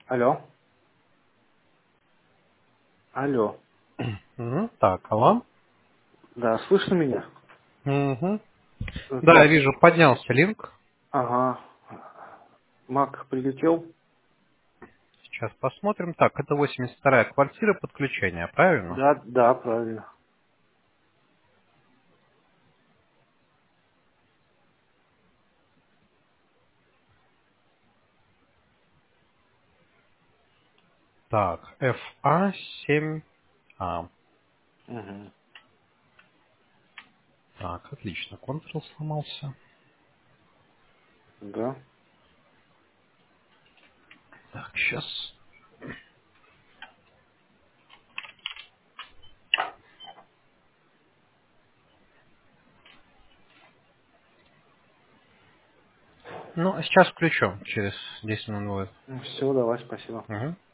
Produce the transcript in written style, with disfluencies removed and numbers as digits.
Алло, алло. Так, алло. Да, слышно меня? Мгм. Да, я Здравствуйте. вижу, поднялся линк. Ага. Мак прилетел? Сейчас посмотрим. Так, это 82-я квартира подключения, правильно? Да, да, правильно. Так, FA7A. Угу. Так, отлично. Ctrl сломался. Да. Так, сейчас. Ну, сейчас включу. Через 10 минут будет. Все, давай, спасибо. Мгм.